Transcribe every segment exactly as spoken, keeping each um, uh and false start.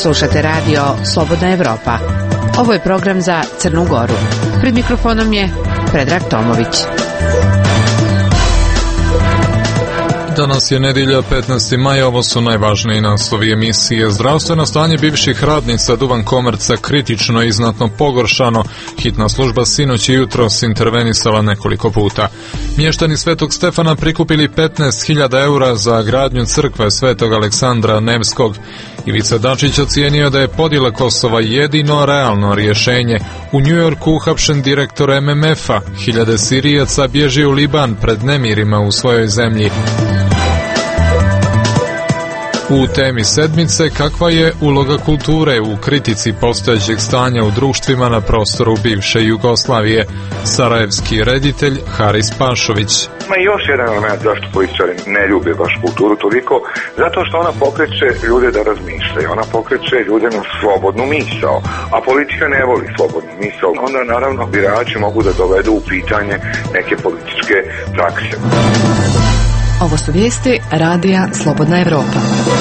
Slušate radio Slobodna Evropa. Ovo je program za Crnu Goru. Pred mikrofonom je Predrag Tomović. Danas je nedjelja petnaesti maj, ovo su najvažniji naslovi emisije. Zdravstveno stanje bivših radnica Duvan Komerca kritično i znatno pogoršano. Hitna služba sinoć i jutros intervenisala nekoliko puta. Mještani Svetog Stefana prikupili petnaest hiljada eura za gradnju crkve Svetog Aleksandra Nevskog. Ivica Dačić ocijenio da je podjela Kosova jedino realno rješenje. U Njujorku uhapšen direktor M M F-a. Hiljade Sirijaca bježi u Liban pred nemirima u svojoj zemlji. U temi sedmice, kakva je uloga kulture u kritici postojećeg stanja u društvima na prostoru bivše Jugoslavije? Sarajevski reditelj Haris Pašović. Ima još jedan element zašto političari ne ljube baš kulturu toliko, zato što ona pokreće ljude da razmišljaju, ona pokreće ljude na slobodnu misao, a politika ne voli slobodnu misao. Onda naravno birači mogu da dovedu u pitanje neke političke prakse. Ovo su vijesti radija Slobodna Evropa.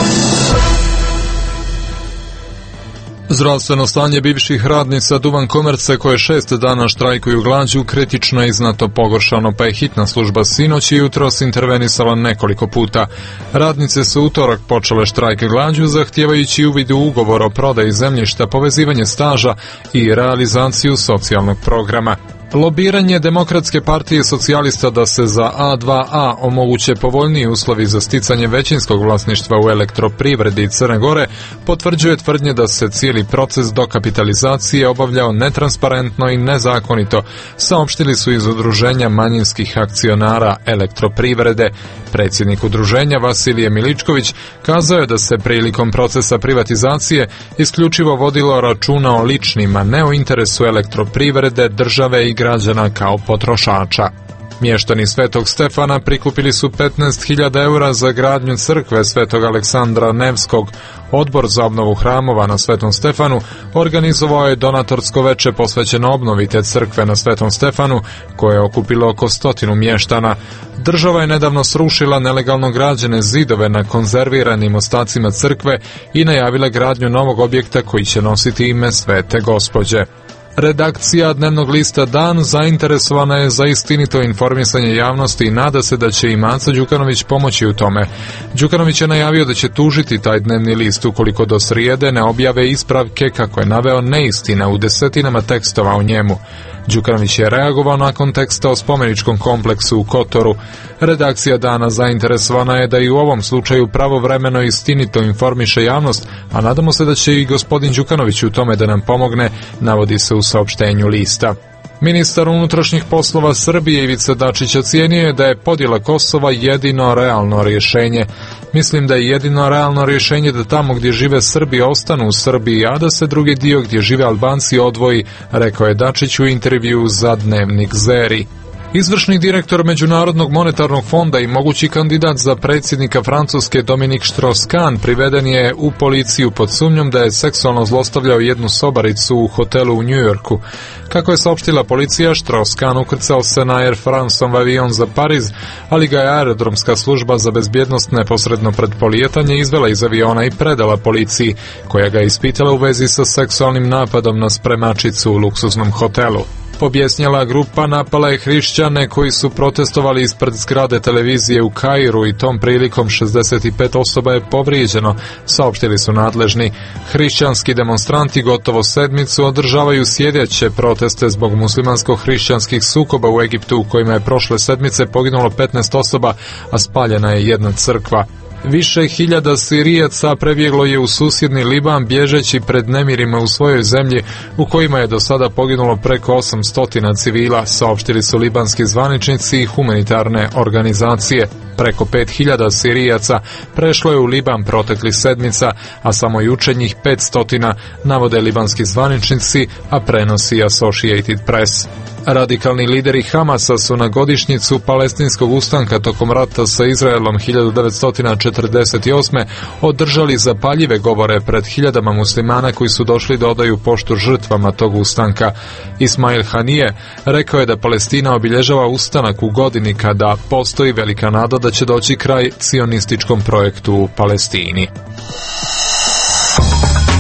Zdravstveno stanje bivših radnica Duvan Komerca koje šest dana štrajkuju glađu kritično je i znatno pogoršano, pa je hitna služba sinoć i jutros intervenisala nekoliko puta. Radnice su utorak počele štrajke glađu zahtijevajući uvid u ugovor o prodaji zemljišta, povezivanje staža i realizaciju socijalnog programa. Lobiranje Demokratske partije socijalista da se za A dva A omoguće povoljniji uslovi za sticanje većinskog vlasništva u elektroprivredi Crne Gore potvrđuje tvrdnje da se cijeli proces dokapitalizacije obavljao netransparentno i nezakonito, saopštili su iz udruženja manjinskih akcionara elektroprivrede. Predsjednik udruženja Vasilije Miličković kazao je da se prilikom procesa privatizacije isključivo vodilo računa o ličnima, ne o interesu elektroprivrede, države i građana kao potrošača. Mještani Svetog Stefana prikupili su petnaest hiljada eura za gradnju crkve Svetog Aleksandra Nevskog. Odbor za obnovu hramova na Svetom Stefanu organizovao je donatorsko veče posvećeno obnovi te crkve na Svetom Stefanu, koje je okupilo oko stotinu mještana. Država je nedavno srušila nelegalno građene zidove na konzerviranim ostacima crkve i najavila gradnju novog objekta koji će nositi ime Svete Gospođe. Redakcija dnevnog lista Dan zainteresovana je za istinito informisanje javnosti i nada se da će i Maco Đukanović pomoći u tome. Đukanović je najavio da će tužiti taj dnevni list ukoliko do srijede ne objave ispravke kako je naveo neistina u desetinama tekstova o njemu. Đukanović je reagovao nakon teksta o spomeničkom kompleksu u Kotoru. Redakcija Dana zainteresovana je da i u ovom slučaju pravovremeno i istinito informiše javnost, a nadamo se da će i gospodin Đukanović u tome da nam pomogne, navodi se u saopštenju lista. Ministar unutrašnjih poslova Srbije Ivica Dačić ocijenio je da je podjela Kosova jedino realno rješenje. Mislim da je jedino realno rješenje da tamo gdje žive Srbi ostanu u Srbiji, a da se drugi dio gdje žive Albanci odvoji, rekao je Dačić u intervjuu za dnevnik Zeri. Izvršni direktor Međunarodnog monetarnog fonda i mogući kandidat za predsjednika Francuske Dominique Strauss-Kahn priveden je u policiju pod sumnjom da je seksualno zlostavljao jednu sobaricu u hotelu u Njujorku. Kako je saopštila policija, Strauss-Kahn ukrcao se na Air Franceov avion za Pariz, ali ga je aerodromska služba za bezbjednost neposredno pred polijetanje izvela iz aviona i predala policiji, koja ga je ispitala u vezi sa seksualnim napadom na spremačicu u luksuznom hotelu. Pobjesnjela grupa napala je hrišćane koji su protestovali ispred zgrade televizije u Kairu i tom prilikom šezdeset pet osoba je povrijeđeno, saopštili su nadležni. Hrišćanski demonstranti gotovo sedmicu održavaju sjedeće proteste zbog muslimansko-hrišćanskih sukoba u Egiptu u kojima je prošle sedmice poginulo petnaest osoba, a spaljena je jedna crkva. Više hiljada Sirijaca prebjeglo je u susjedni Liban bježeći pred nemirima u svojoj zemlji u kojima je do sada poginulo preko osamsto civila, saopštili su libanski zvaničnici i humanitarne organizacije. Preko pet hiljada Sirijaca prešlo je u Liban proteklih sedmica, a samo jučer njih petsto, navode libanski zvaničnici, a prenosi Associated Press. Radikalni lideri Hamasa su na godišnjicu palestinskog ustanka tokom rata sa Izraelom hiljadu devetsto četrdeset osme održali zapaljive govore pred hiljadama muslimana koji su došli da odaju poštu žrtvama tog ustanka. Ismail Hanije rekao je da Palestina obilježava ustanak u godini kada postoji velika nada da će doći kraj cionističkom projektu u Palestini.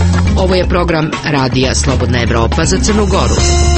Ovo je program Radija Slobodna Evropa za Crnu Goru.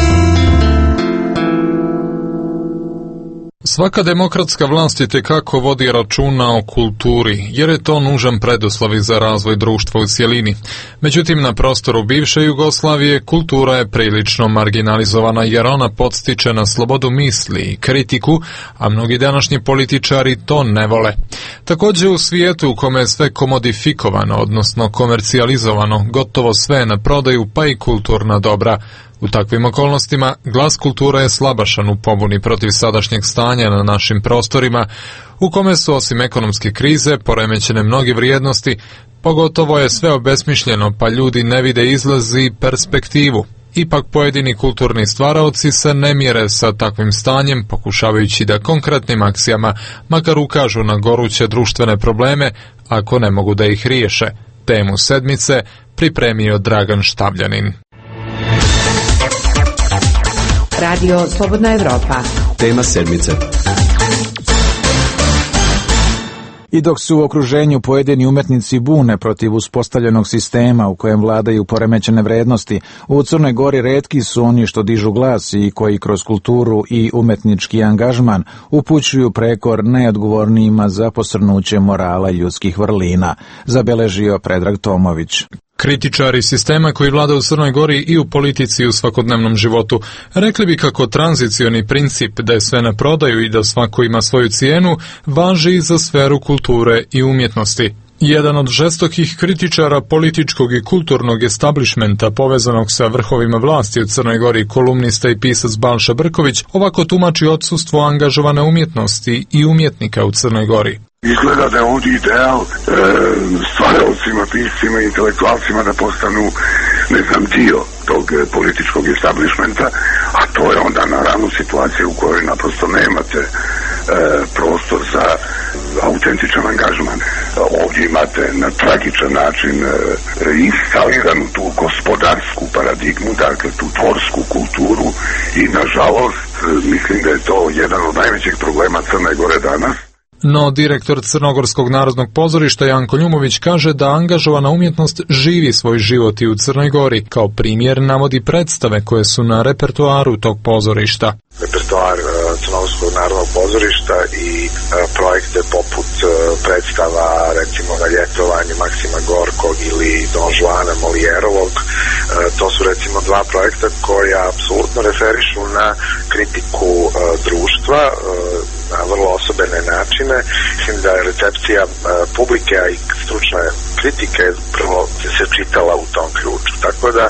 Svaka demokratska vlast itekako vodi računa o kulturi, jer je to nužan preduslov za razvoj društva u cjelini. Međutim, na prostoru bivše Jugoslavije kultura je prilično marginalizovana, jer ona podstiče na slobodu misli i kritiku, a mnogi današnji političari to ne vole. Također u svijetu u kome je sve komodifikovano, odnosno komercijalizovano, gotovo sve na prodaju, pa i kulturna dobra. U takvim okolnostima glas kulture je slabašan u pobuni protiv sadašnjeg stanja na našim prostorima, u kome su osim ekonomske krize poremećene mnoge vrijednosti, pogotovo je sve obesmišljeno pa ljudi ne vide izlaz i perspektivu. Ipak pojedini kulturni stvaraoci se ne mjere sa takvim stanjem, pokušavajući da konkretnim akcijama makar ukažu na goruće društvene probleme, ako ne mogu da ih riješe. Temu sedmice pripremio Dragan Štavljanin. Radio Slobodna Evropa. Tema sedmice. I dok su u okruženju pojedini umetnici bune protiv uspostavljenog sistema u kojem vladaju poremećene vrednosti, u Crnoj Gori retki su oni što dižu glas i koji kroz kulturu i umetnički angažman upućuju prekor najodgovornijima za posrnuće morala i ljudskih vrlina, zabeležio Predrag Tomović. Kritičari sistema koji vlada u Crnoj Gori i u politici i u svakodnevnom životu rekli bi kako tranzicioni princip da je sve na prodaju i da svako ima svoju cijenu važi i za sferu kulture i umjetnosti. Jedan od žestokih kritičara političkog i kulturnog establishmenta povezanog sa vrhovima vlasti u Crnoj Gori, kolumnista i pisac Balša Brković, ovako tumači odsustvo angažovane umjetnosti i umjetnika u Crnoj Gori. Izgleda da je ovdje ideal e, stvaralcima, piscima i intelektualcima da postanu, ne znam, dio tog političkog establishmenta, a to je onda naravno situacija u kojoj naprosto nemate e, prostor za autentičan angažman. Ovdje imate na tragičan način e, instaliranu tu gospodarsku paradigmu, dakle tu tvorsku kulturu i nažalost mislim da je to jedan od najvećih problema Crne Gore danas. No, direktor Crnogorskog narodnog pozorišta Janko Ljumović kaže da angažovana umjetnost živi svoj život i u Crnoj Gori. Kao primjer navodi predstave koje su na repertoaru tog pozorišta. Repertoar Crnogorskog narodnog pozorišta i projekte poput predstava recimo Na ljetovanju Maksima Gorkog ili Don Juana Molijerovog. To su recimo dva projekta koja apsolutno referišu na kritiku društva na vrlo osobene načine. Mislim da je recepcija publike, a i stručne kritike prvo se čitala u tom ključu. Tako da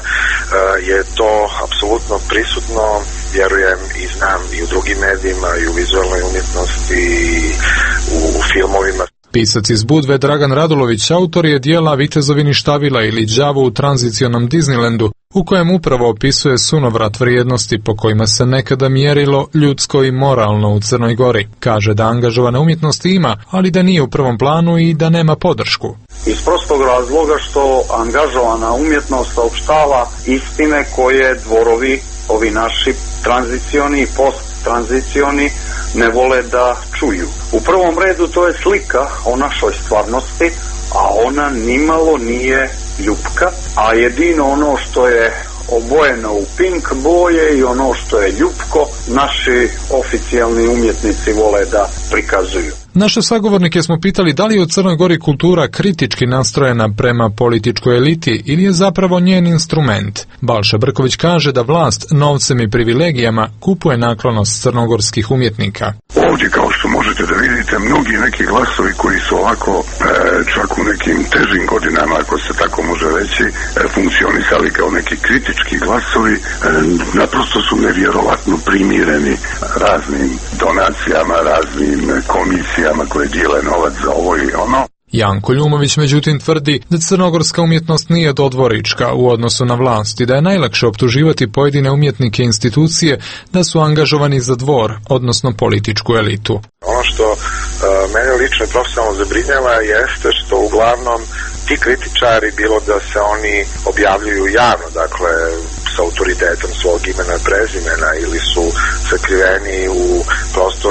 je to apsolutno prisutno, vjerujem i znam i u drugim medijima, i u vizualnoj umjetnosti, i u filmovima. Pisac iz Budve Dragan Radulović autor je dijela Vitezovi ništavila ili Đavo u tranzicionom Disneylandu, u kojem upravo opisuje sunovrat vrijednosti po kojima se nekada mjerilo ljudsko i moralno u Crnoj Gori. Kaže da angažovane umjetnosti ima, ali da nije u prvom planu i da nema podršku. Iz prostog razloga što angažovana umjetnost saopštava istine koje dvorovi, ovi naši tranzicioni i post-tranzicioni, ne vole da čuju. U prvom redu to je slika o našoj stvarnosti, a ona nimalo nije ljupka, a jedino ono što je obojeno u pink boje i ono što je ljupko naši oficijalni umjetnici vole da prikazuju. Naše sagovornike smo pitali da li je u Crnoj Gori kultura kritički nastrojena prema političkoj eliti ili je zapravo njen instrument. Balša Brković kaže da vlast novcem i privilegijama kupuje naklonost crnogorskih umjetnika. Ovdje, kao što možete da vidite, mnogi neki glasovi koji su ovako e, čak u nekim težim godinama, ako se tako može reći, e, funkcionisali kao neki kritički glasovi, e, naprosto su nevjerovatno primireni raznim donacijama, raznim komisijama koje dijele novac za ovo i ono. Janko Ljumović međutim tvrdi da crnogorska umjetnost nije dodvorička u odnosu na vlast i da je najlakše optuživati pojedine umjetnike i institucije da su angažovani za dvor, odnosno političku elitu. Ono što uh, mene lično i profesionalno zabrinjava jeste što uglavnom ti kritičari, bilo da se oni objavljuju javno, dakle s autoritetom svog imena i prezimena ili su sakriveni u prostoru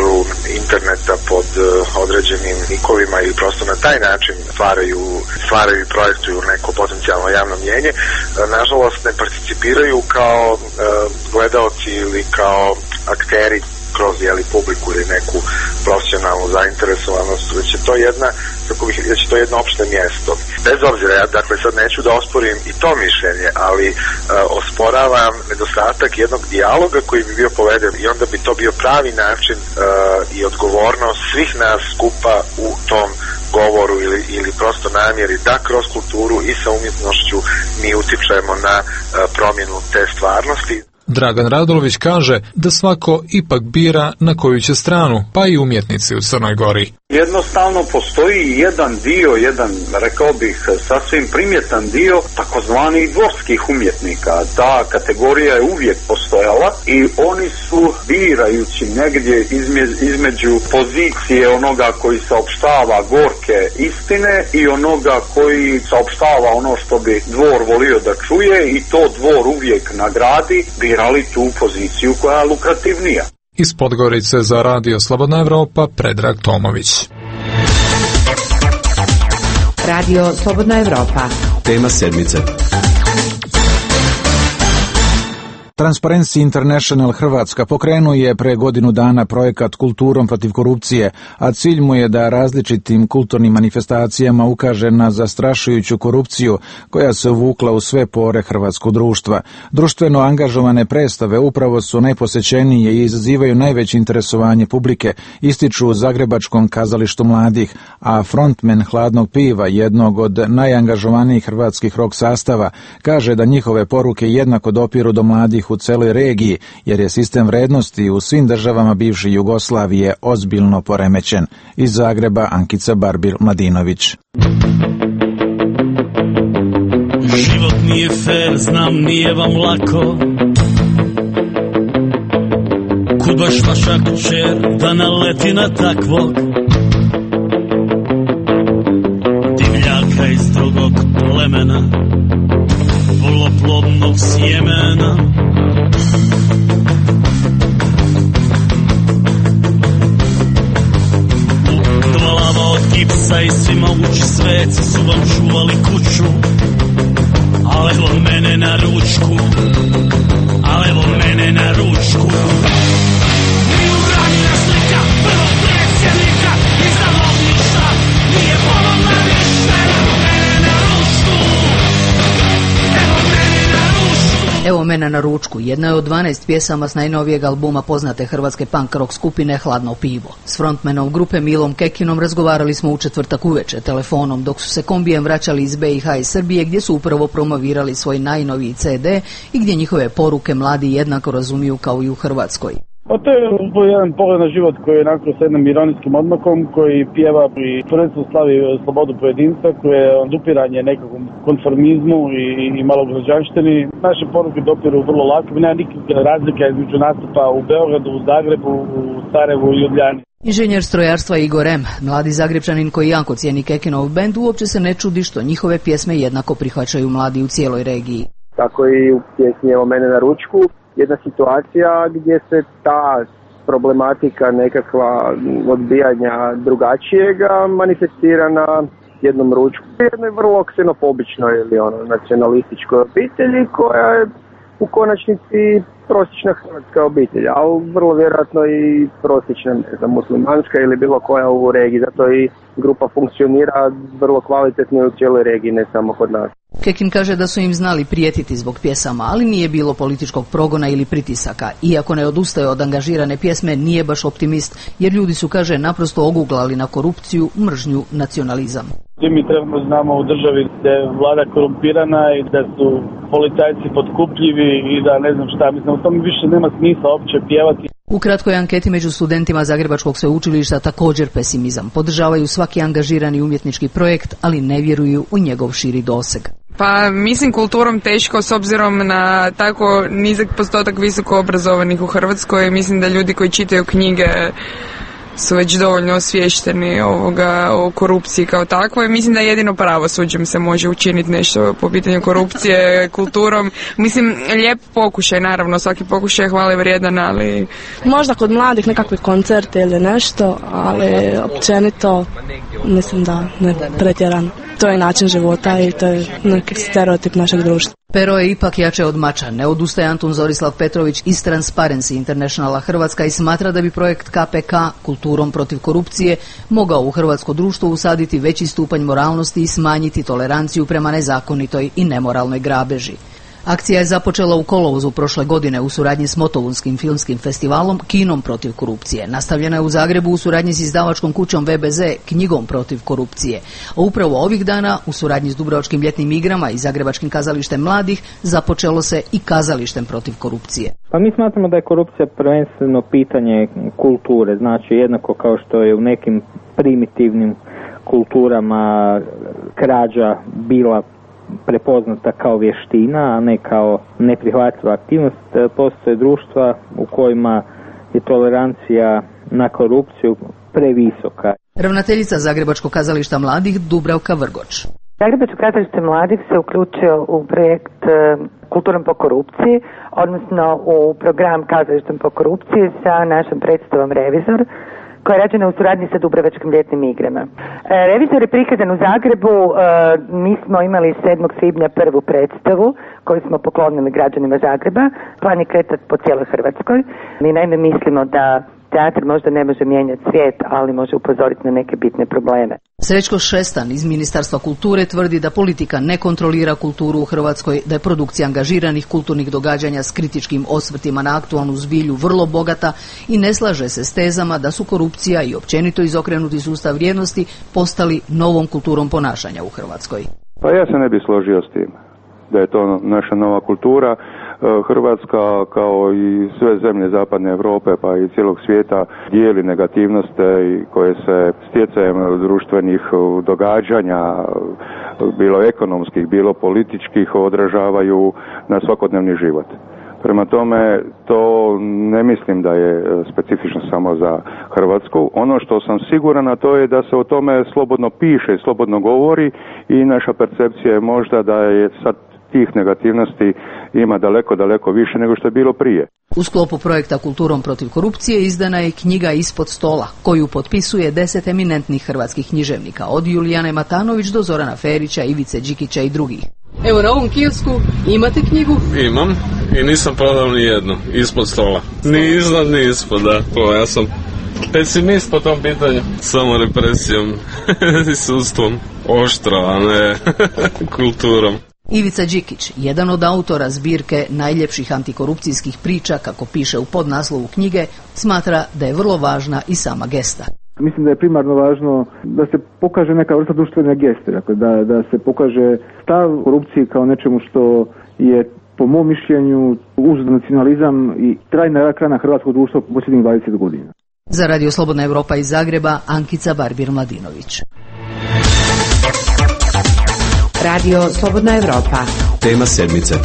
interneta pod određenim nikovima i prosto na taj način stvaraju, stvaraju i projektuju neko potencijalno javno mnjenje, nažalost ne participiraju kao gledaoci ili kao akteri kroz jeli, publiku ili neku profesionalnu zainteresovanost, već je to jedna, kako bih, već je to jedno opšte mjesto. Bez obzira, ja dakle sad neću da osporim i to mišljenje, ali uh, osporavam nedostatak jednog dijaloga koji bi bio poveden i onda bi to bio pravi način uh, i odgovornost svih nas skupa u tom govoru ili, ili prosto namjeri da kroz kulturu i sa umjetnošću mi utičemo na uh, promjenu te stvarnosti. Dragan Radulović kaže da svako ipak bira na koju će stranu, pa i umjetnici u Crnoj Gori. Jednostavno postoji jedan dio, jedan, rekao bih, sasvim primjetan dio takozvanih dvorskih umjetnika. Ta kategorija je uvijek postojala i oni su, birajući negdje izme, između pozicije onoga koji saopštava gorke istine i onoga koji saopštava ono što bi dvor volio da čuje i to dvor uvijek nagradi, birali tu poziciju koja je lukrativnija. Iz Podgorice za Radio Slobodna Evropa, Predrag Tomović. Radio Slobodna Evropa. Tema sedmice. Transparency International Hrvatska pokrenuo je pre godinu dana projekat Kulturom protiv korupcije, a cilj mu je da različitim kulturnim manifestacijama ukaže na zastrašujuću korupciju koja se uvukla u sve pore hrvatskog društva. Društveno angažovane predstave upravo su najposećenije i izazivaju najveće interesovanje publike, ističu u Zagrebačkom kazalištu mladih, a frontmen Hladnog piva, jednog od najangažovanijih hrvatskih rock sastava, kaže da njihove poruke jednako dopiru do mladih u celoj regiji, jer je sistem vrednosti u svim državama bivše Jugoslavije ozbiljno poremećen. Iz Zagreba Ankica Barbil-Mladinović. Život nije fair, znam, nije vam lako. Kud baš vaša kćer da naleti na takvog divljaka iz drugog plemena, voloplodnog sjemena. Glava od gipsa i svi mogući sveci su vam čuvali kuću, ali evo mene na ručku, ali evo mene na ručku. Mi uranjena slika prvog predsjednika iz zalovništva, nije polovna ništa, evo mene na ručku, evo mene na ručku. Evo mene na ručku, jedna je od dvanaest pjesama s najnovijeg albuma poznate hrvatske punk rock skupine Hladno pivo. S frontmenom grupe Milom Kekinom razgovarali smo u četvrtak uveče telefonom dok su se kombijem vraćali iz B i H i Srbije, gdje su upravo promovirali svoj najnoviji C D i gdje njihove poruke mladi jednako razumiju kao i u Hrvatskoj. Pa to je jedan pogled na život koji je onako s jednim ironijskim odmakom, koji pjeva i prvenstveno slavi slobodu pojedinca, koje je odupiranje nekakvom konformizmu i, i malograđanštini. Naše poruke dopiru vrlo lako, nema nikakve razlike između nastupa u Beogradu, u Zagrebu, u Sarajevu i Ljubljani. Inženjer strojarstva Igor M., mladi Zagrebčanin koji jako cijeni Kekinov bend, uopće se ne čudi što njihove pjesme jednako prihvaćaju mladi u cijeloj regiji. Tako i u pjesmi Evo mene na ručku, jedna situacija gdje se ta problematika nekakva odbijanja drugačijega manifestira na jednom ručku. Jednoj vrlo ksenofobičnoj ili ono nacionalističkoj obitelji koja je u konačnici prosječna hrvatska obitelj, ali vrlo vjerojatno i prosječna, ne znam, muslimanska ili bilo koja u regiji. Zato i grupa funkcionira vrlo kvalitetno u cijeloj regiji, ne samo kod nas. Kekin kaže da su im znali prijetiti zbog pjesama, ali nije bilo političkog progona ili pritisaka. Iako ne odustaje od angažirane pjesme, nije baš optimist, jer ljudi su, kaže, naprosto oguglali na korupciju, mržnju, nacionalizam. Svi mi trebamo znamo u državi da je vlada korumpirana i da su policajci potkupljivi i da ne znam šta, mislim, u tom više nema smisla uopće pjevati. U kratkoj anketi među studentima Zagrebačkog sveučilišta također pesimizam. Podržavaju svaki angažirani umjetnički projekt, ali ne vjeruju u njegov širi doseg. Pa mislim kulturom teško s obzirom na tako nizak postotak visoko obrazovanih u Hrvatskoj. Mislim da ljudi koji čitaju knjige su već dovoljno osviješteni ovoga, o korupciji kao takvoj. Mislim da jedino pravosuđem se može učiniti nešto po pitanju korupcije, kulturom. Mislim, lijep pokušaj, naravno, svaki pokušaj je hvale vrijedan, ali... Možda kod mladih nekakvi koncerti ili nešto, ali općenito mislim da ne pretjerano. To je način života i to je neki stereotip našeg društva. Pero je ipak jače od mača. Ne odustaje Antun Zorislav Petrović iz Transparency Internationala Hrvatska i smatra da bi projekt K P K, kulturom protiv korupcije, mogao u hrvatsko društvo usaditi veći stupanj moralnosti i smanjiti toleranciju prema nezakonitoj i nemoralnoj grabeži. Akcija je započela u kolovozu prošle godine u suradnji s Motovunskim filmskim festivalom Kinom protiv korupcije. Nastavljena je u Zagrebu u suradnji s izdavačkom kućom V B Z Knjigom protiv korupcije. A upravo ovih dana u suradnji s Dubrovačkim ljetnim igrama i Zagrebačkim kazalištem mladih započelo se i kazalištem protiv korupcije. Pa mi smatramo da je korupcija prvenstveno pitanje kulture, znači jednako kao što je u nekim primitivnim kulturama krađa bila prepoznata kao vještina, a ne kao neprihvatljiva aktivnost. Postoje društva u kojima je tolerancija na korupciju previsoka. Ravnateljica Zagrebačkog kazališta mladih Dubravka Vrgoč. Zagrebačko kazalište mladih se uključio u projekt Kulturom po korupciji, odnosno u program Kazalištem po korupciji sa našom predstavom Revizor, koja je rađena u suradnji sa Dubrovačkim ljetnim igrama. E, Revizor je prikazan u Zagrebu, e, mi smo imali sedmog svibnja prvu predstavu koju smo poklonili građanima Zagreba, plan je kretat po cijeloj Hrvatskoj. Mi naime mislimo da teatr možda ne može mijenjati svijet, ali može upozoriti na neke bitne probleme. Srećko Šestan iz Ministarstva kulture tvrdi da politika ne kontrolira kulturu u Hrvatskoj, da je produkcija angažiranih kulturnih događanja s kritičkim osvrtima na aktualnu zbilju vrlo bogata i ne slaže se s tezama da su korupcija i općenito izokrenuti sustav vrijednosti postali novom kulturom ponašanja u Hrvatskoj. Pa ja se ne bih složio s tim da je to naša nova kultura. Hrvatska, kao i sve zemlje zapadne Europe pa i cijelog svijeta, dijeli negativnosti koje se stjecajem društvenih događanja, bilo ekonomskih, bilo političkih, odražavaju na svakodnevni život. Prema tome, to ne mislim da je specifično samo za Hrvatsku. Ono što sam siguran, a to je da se o tome slobodno piše i slobodno govori i naša percepcija je možda da je sad tih negativnosti ima daleko, daleko više nego što je bilo prije. U sklopu projekta Kulturom protiv korupcije izdana je knjiga Ispod stola, koju potpisuje deset eminentnih hrvatskih književnika, od Julijane Matanović do Zorana Ferića, Ivice Đikića i drugih. Evo na ovom kiosku imate knjigu? Imam i nisam prodao ni jednu, Ispod stola. Ni iznad, ni ispod, da. To, ja sam pesimist po tom pitanju. Samo represijom i sudstvom. Oštro, a ne kulturom. Ivica Đikić, jedan od autora zbirke najljepših antikorupcijskih priča, kako piše u podnaslovu knjige, smatra da je vrlo važna i sama gesta. Mislim da je primarno važno da se pokaže neka vrsta društvene geste, dakle da, da se pokaže stav korupciji kao nečemu što je, po mom mišljenju, uz nacionalizam i trajna rak rana hrvatskog društva u posljednjih dvadeset godina. Za Radio Slobodna Evropa iz Zagreba, Ankica Barbir-Mladinović. Radio Slobodna Evropa. Tema sedmice.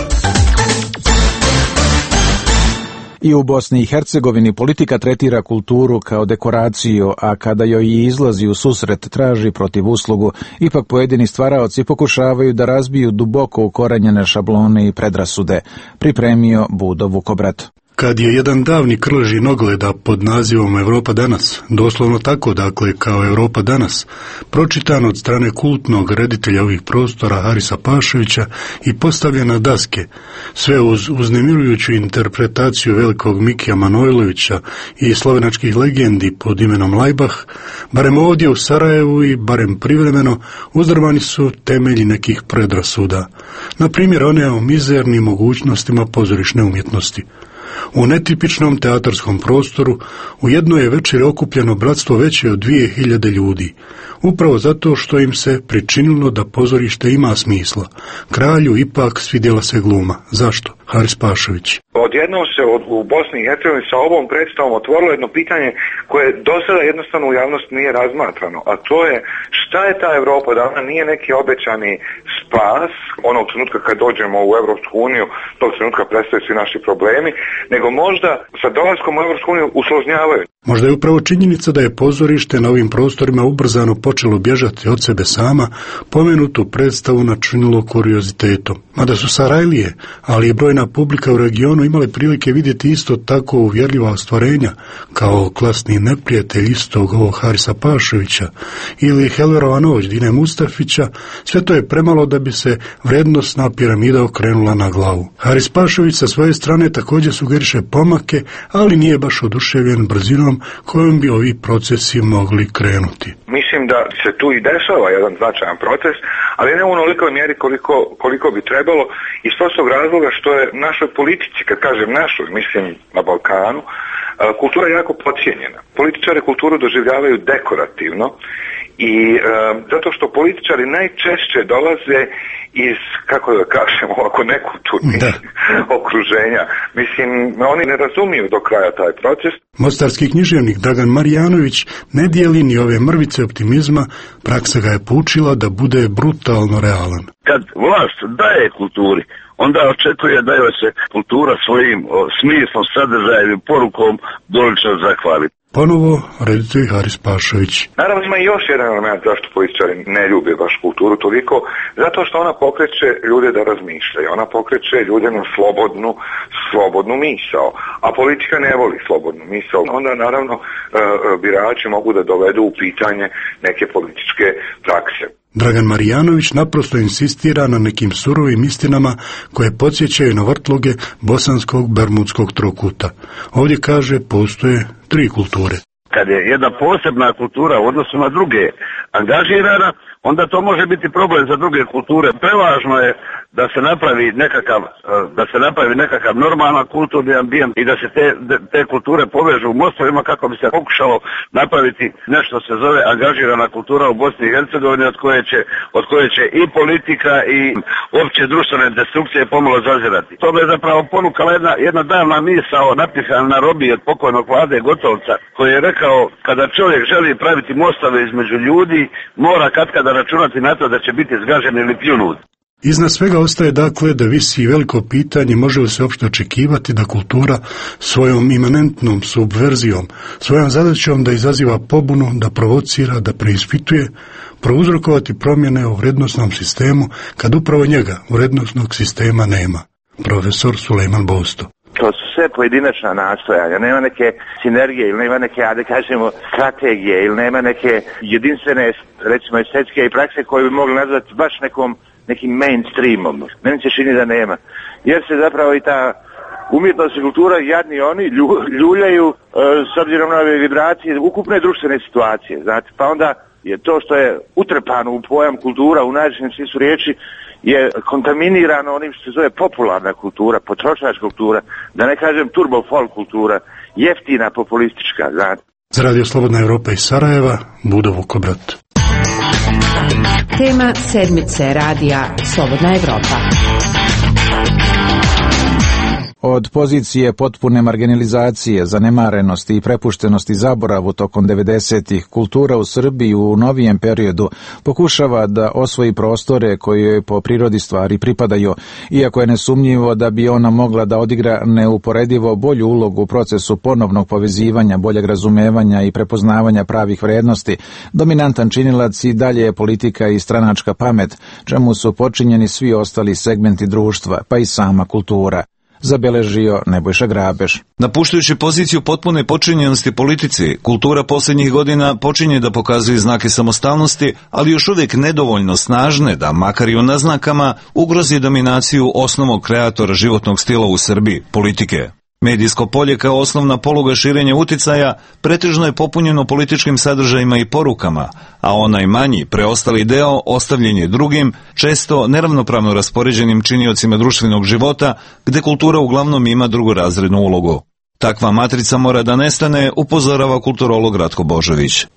I u Bosni i Hercegovini politika tretira kulturu kao dekoraciju, a kada joj i izlazi u susret traži protiv uslugu, ipak pojedini stvaraoci pokušavaju da razbiju duboko ukorenjene šablone i predrasude. Pripremio Budo Vukobrat. Kad je jedan davni krleži nogleda pod nazivom Europa danas, doslovno tako, dakle, kao Europa danas, pročitan od strane kultnog reditelja ovih prostora Harisa Paševića i postavljen na daske, sve uz uznemirujuću interpretaciju velikog Mikija Manojlovića i slovenačkih legendi pod imenom Lajbah, barem ovdje u Sarajevu i barem privremeno uzdrmani su temelji nekih predrasuda, na primjer one o mizernim mogućnostima pozorišne umjetnosti. U netipičnom teatarskom prostoru u jednoj je večeri okupljeno bratstvo veće od dvije hiljade ljudi, upravo zato što im se pričinilo da pozorište ima smisla. Kralju ipak svidjela se gluma. Zašto? Haris Pašević. Odjednom se od, u Bosni i Hercegovini sa ovom predstavom otvorilo jedno pitanje koje do sada jednostavno u javnosti nije razmatrano, a to je šta je ta Europa, da ona nije neki obećani spas onog trenutka kad dođemo u Europsku uniju, tog trenutka prestaju svi naši problemi, nego možda sa dolaskom u Europsku uniju usložnjavaju. Možda je upravo činjenica da je pozorište na ovim prostorima ubrzano počelo bježati od sebe sama, pomenutu predstavu načinilo kuriozitetom. Mada su Sarajlije, ali i brojna publika u regionu imale prilike vidjeti isto tako uvjerljiva ostvarenja, kao Klasni neprijatelj istog ovog Harisa Paševića ili Helverova noć Dine Mustafića, sve to je premalo da bi se vrednostna piramida okrenula na glavu. Haris Pašević sa svoje strane također sugeriše pomake, ali nije baš oduševljen brzinom kojom bi ovi procesi mogli krenuti. Mislim da se tu i dešava jedan značajan proces, ali ne u onolikoj mjeri koliko, koliko bi trebalo, iz prostog razloga što je našoj politici, kad kažem našoj, mislim na Balkanu, kultura je jako podcijenjena. Političari kulturu doživljavaju dekorativno i e, zato što političari najčešće dolaze iz, kako da kažem, ovako nekulturnih okruženja. Mislim, oni ne razumiju do kraja taj proces. Mostarski književnik Dragan Marijanović ne dijeli ni ove mrvice optimizma, praksa ga je poučila da bude brutalno realan. Kad vlast daje kulturi, onda očekuje da joj se kultura svojim o, smislom, sadržajem i porukom dolično zahvali. Ponovo reditelj Haris Pašević. Naravno ima i još jedan element zašto političari ne ljube baš kulturu toliko, zato što ona pokreće ljude da razmišljaju, ona pokreće ljude na slobodnu, slobodnu misao, a politika ne voli slobodnu misao. Onda naravno birači mogu da dovedu u pitanje neke političke prakse. Dragan Marijanović naprosto insistira na nekim surovim istinama koje podsjećaju na vrtloge bosanskog bermudskog trokuta. Ovdje kaže postoje tri kulture. Kad je jedna posebna kultura u odnosu na druge angažirana, onda to može biti problem za druge kulture. Prevažno je da se napravi nekakav, da se napravi nekakav normalan kulturni ambijent i da se te, te kulture povežu u mostovima kako bi se pokušalo napraviti nešto se zove angažirana kultura u Bosni i Hercegovini od koje će, od koje će i politika i opće društvene destrukcije pomalo zazirati. To je zapravo ponukala jedna, jedna davna misao napisana na robiji od pokojnog Vlade Gotovca koji je rekao kada čovjek želi praviti mostove između ljudi mora katkada računati na to da će biti zgažen ili pljunut. Iznad svega ostaje dakle da visi veliko pitanje može li se uopšte očekivati da kultura svojom imanentnom subverzijom, svojom zadaćom da izaziva pobunu, da provocira, da preispituje, prouzrokovati promjene u vrednosnom sistemu kad upravo njega, vrednosnog sistema, nema. Profesor Sulejman Bosto. To su sve pojedinačna nastojanja, nema neke sinergije ili nema neke, da kažemo, strategije ili nema neke jedinstvene, recimo, estetske i prakse koje bi mogli nazvati baš nekom nekim mainstreamom. Meni se čini da nema. Jer se zapravo i ta umjetnost i kultura, jadni oni, ljuljaju e, s obzirom na ove vibracije ukupne društvene situacije. Znate, pa onda je to što je utrpano u pojam kultura u najvećem smislu riječi je kontaminirano onim što se zove popularna kultura, potrošačka kultura, da ne kažem turbo folk kultura, jeftina populistička. Znate. Za Radio Slobodna Evropa iz Sarajeva, Budo Vukobrat. Tema sedmice radija Slobodna Evropa. Od pozicije potpune marginalizacije, zanemarenosti i prepuštenosti zaboravu tokom devedesetih, kultura u Srbiji u novijem periodu pokušava da osvoji prostore koje joj po prirodi stvari pripadaju, iako je nesumnjivo da bi ona mogla da odigra neuporedivo bolju ulogu u procesu ponovnog povezivanja, boljeg razumevanja i prepoznavanja pravih vrednosti. Dominantan činilac i dalje je politika i stranačka pamet, čemu su počinjeni svi ostali segmenti društva, pa i sama kultura. Zabeležio Nebojša Grabeš. Napuštajući poziciju potpune počinjenosti politici, kultura posljednjih godina počinje da pokazuje znake samostalnosti, ali još uvijek nedovoljno snažne da, makar i u naznakama, ugrozi dominaciju osnovnog kreatora životnog stila u Srbiji, politike. Medijsko polje kao osnovna poluga širenja uticaja pretežno je popunjeno političkim sadržajima i porukama, a onaj manji, preostali deo, ostavljen je drugim, često neravnopravno raspoređenim činiocima društvenog života, gde kultura uglavnom ima drugorazrednu ulogu. Takva matrica mora da nestane, upozorava kulturolog Ratko Božović. Taj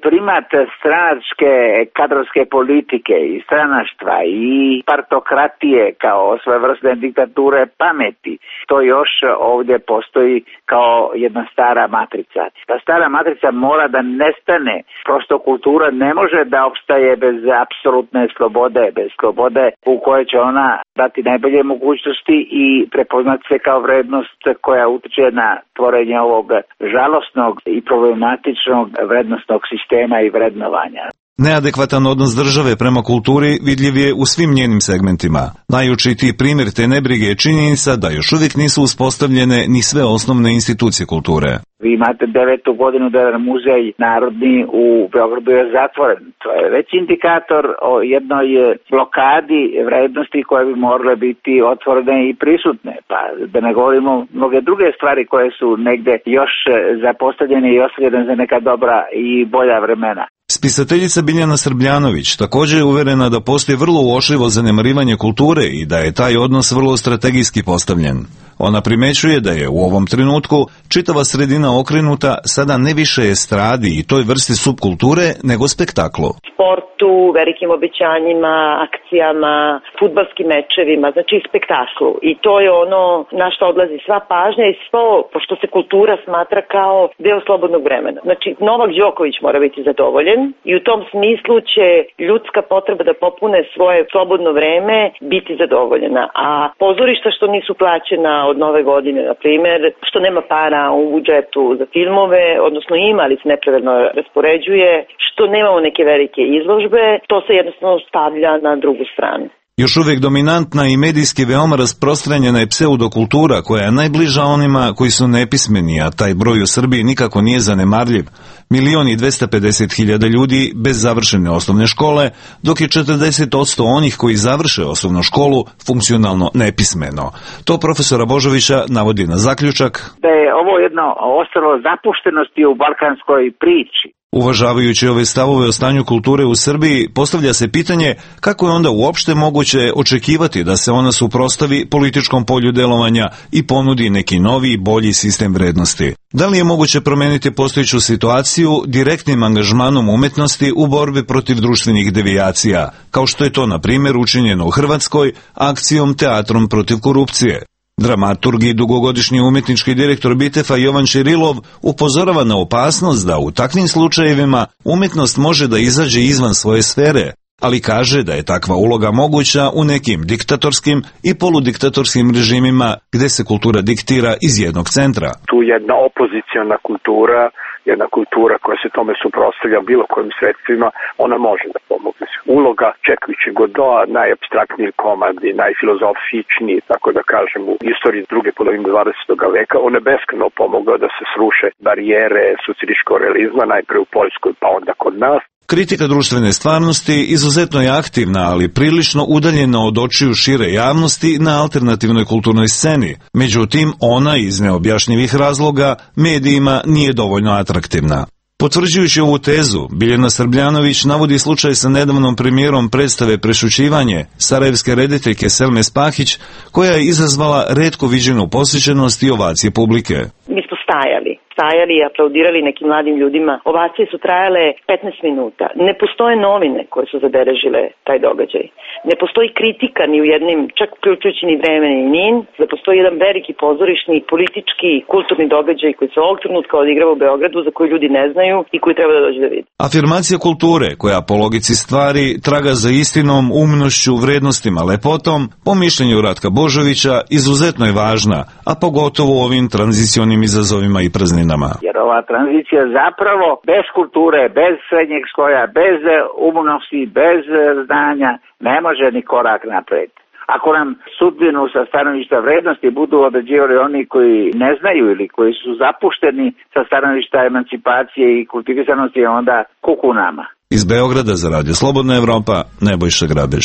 primat stranačke kadrovske politike i stranaštva i partokratije kao svojevrsne diktature pameti, to još ovdje postoji kao jedna stara matrica. Ta stara matrica mora da nestane. Prosto kultura ne može da opstaje bez apsolutne slobode, bez slobode u kojoj će ona dati najbolje mogućnosti i prepoznati se kao vrednost koja utiče na tvorenje ovog žalosnog i problematičnog vrednostnog sistema i vrednovanja. Neadekvatan odnos države prema kulturi vidljiv je u svim njenim segmentima. Najočitiji primjer te nebrige je činjenica da još uvijek nisu uspostavljene ni sve osnovne institucije kulture. Vi imate devetu godinu da je muzej narodni u Beogradu je zatvoren. To je već indikator o jednoj blokadi vrednosti koje bi morale biti otvorene i prisutne. Pa da ne govorimo mnoge druge stvari koje su negde još zapostavljene i ostavljene za neka dobra i bolja vremena. Spisateljica Biljana Srbljanović također je uverena da postoji vrlo uočljivo zanemarivanje kulture i da je taj odnos vrlo strategijski postavljen. Ona primećuje da je u ovom trenutku čitava sredina okrenuta sada ne više estradi i toj vrsti subkulture nego spektaklu. Sportu, velikim obećanjima, akcijama, fudbalskim mečevima, znači spektaklu. I to je ono na što odlazi sva pažnja i svo, pošto se kultura smatra kao deo slobodnog vremena. Znači Novak Đoković mora biti zadovoljen i u tom smislu će ljudska potreba da popune svoje slobodno vreme biti zadovoljena. A pozorišta što nisu plaćena od nove godine, na primjer, što nema para u budžetu za filmove, odnosno ima, ali se nepravedno raspoređuje, što nemamo neke velike izložbe, to se jednostavno stavlja na drugu stranu. Još uvijek dominantna i medijski veoma rasprostranjena je pseudokultura koja je najbliža onima koji su nepismeni, a taj broj u Srbiji nikako nije zanemarljiv. Milion i dvesta pedeset hiljada ljudi bez završene osnovne škole, dok je četrdeset posto onih koji završe osnovnu školu funkcionalno nepismeno. To profesora Božovića navodi na zaključak da je ovo jedno ostalo zapuštenosti u balkanskoj priči. Uvažavajući ove stavove o stanju kulture u Srbiji, postavlja se pitanje kako je onda uopšte moguće očekivati da se ona suprotstavi političkom polju delovanja i ponudi neki novi, bolji sistem vrednosti. Da li je moguće promeniti postojeću situaciju direktnim angažmanom umetnosti u borbi protiv društvenih devijacija, kao što je to, na primjer, učinjeno u Hrvatskoj akcijom Teatrom protiv korupcije? Dramaturg i dugogodišnji umetnički direktor Bitefa Jovan Čirilov upozorava na opasnost da u takvim slučajevima umjetnost može da izađe izvan svoje sfere, ali kaže da je takva uloga moguća u nekim diktatorskim i poludiktatorskim režimima gdje se kultura diktira iz jednog centra. Tu jedna opoziciona kultura, jedna kultura koja se tome suprotstavlja bilo kojim sredstvima, ona može da pomogne. Uloga Čekovića Godoa, najapstraktniji komad i najfilozofičniji, tako da kažem, u istoriji druge polovine dvadesetog veka, on je beskrajno pomogao da se sruše barijere socijalističkog realizma, najpre u Poljskoj pa onda kod nas. Kritika društvene stvarnosti izuzetno je aktivna, ali prilično udaljena od očiju šire javnosti na alternativnoj kulturnoj sceni. Međutim, ona iz neobjašnjivih razloga medijima nije dovoljno atraktivna. Potvrđujući ovu tezu, Biljana Srbljanović navodi slučaj sa nedavnom premijerom predstave Prešućivanje sarajevske rediteljke Selme Spahić, koja je izazvala retko viđenu posjećenost i ovacije publike. Mi smo stajali. stajali i aplaudirali nekim mladim ljudima. Ovacije su trajale petnaest minuta. Ne postoje novine koje su zabeležile taj događaj. Ne postoji kritika ni u jednim, čak uključujući ni Vreme ni Nin, da postoji jedan veliki pozorišni, politički i kulturni događaj koji se ovog trenutka odigrava u Beogradu, za koji ljudi ne znaju i koji treba da dođe da vidi. Afirmacija kulture, koja po logici stvari traga za istinom, umnošću, vrednostima, lepotom, po mišljenju Ratka Božovića, izuzetno je važna, a pogotovo u ovim tranzicionim izazovima i prazninama. Jer ova tranzicija zapravo bez kulture, bez srednjeg škola, bez umnosti, bez znanja ne može ni korak napred. Ako nam sudbinu sa stanovišta vrednosti budu određivali oni koji ne znaju ili koji su zapušteni sa stanovišta emancipacije i kultivisanosti, onda kuku nama. Iz Beograda za Radio Slobodna Evropa, Nebojša Grabež.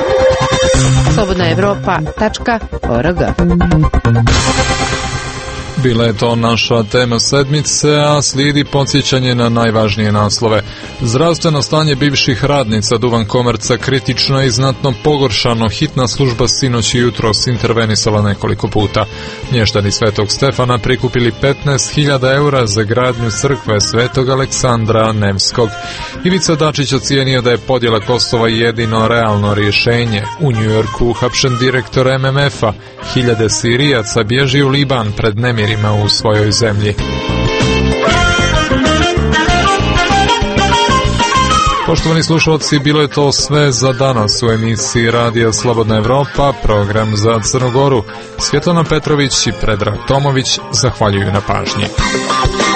slobodna evropa tačka org Bila je to naša tema sedmice, a slijedi podsjećanje na najvažnije naslove. Zdravstveno stanje bivših radnica Duvan Komerca kritično i znatno pogoršano. Hitna služba sinoć i jutros intervenisala nekoliko puta. Mještani Svetog Stefana prikupili petnaest hiljada eura za gradnju crkve Svetog Aleksandra Nevskog. Ivica Dačić ocijenio da je podjela Kosova jedino realno rješenje. U Njujorku uhapšen direktor M M F-a. Hiljade Sirijaca bježi u Liban pred nemirima u svojoj zemlji. Poštovani slušalci, bilo je to sve za danas u emisiji Radija Slobodna Evropa, program za Crnu Goru. Svjetlana Petrović i Predrag Tomović zahvaljuju na pažnji.